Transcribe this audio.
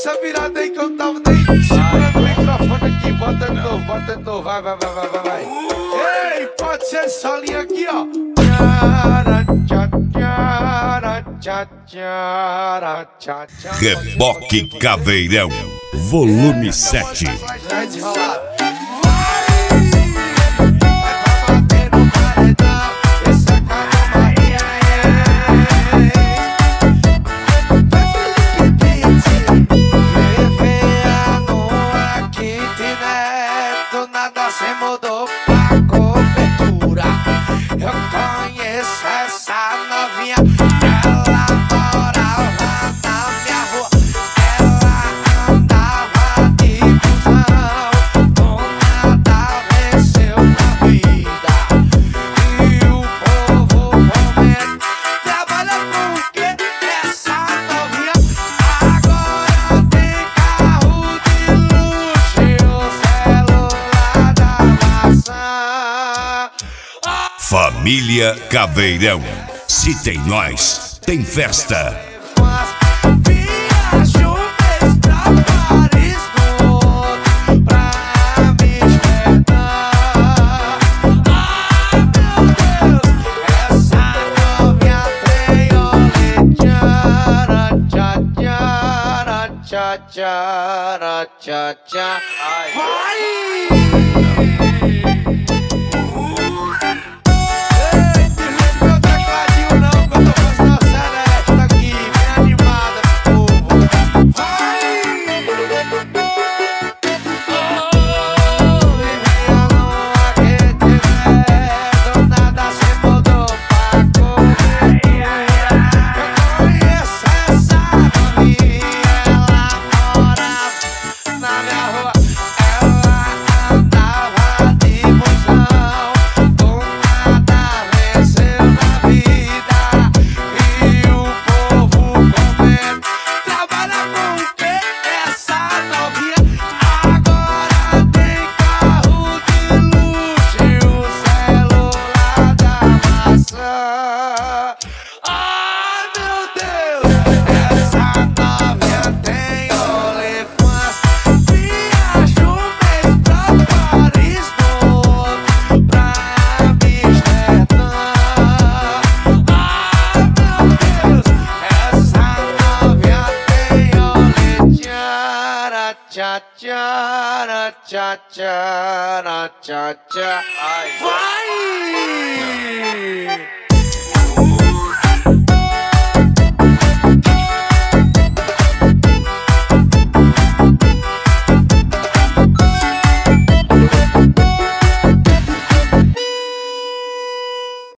essa virada aí que eu tava nem segurando o microfone aqui. Bota de novo, vai. Ei, pode ser essa linha aqui, ó. Reboque Caveirão, volume 7. Vai desenrolar. Cê mudou pra cobertura. Eu conheço essa novinha. Ela morava na minha rua. Ela andava de busão. Do nada venceu na vida. E o povo comendo. Trabalha com o quê? Essa novinha agora tem carro de luxo e o celular da maçã. Família Caveirão, se tem nós, tem festa. Viajo um mês pra Paris, no outro pra Amsterdã. Ai meu Deus, essa novinha tem olê. Tchara. Vai! Tchara. Vai!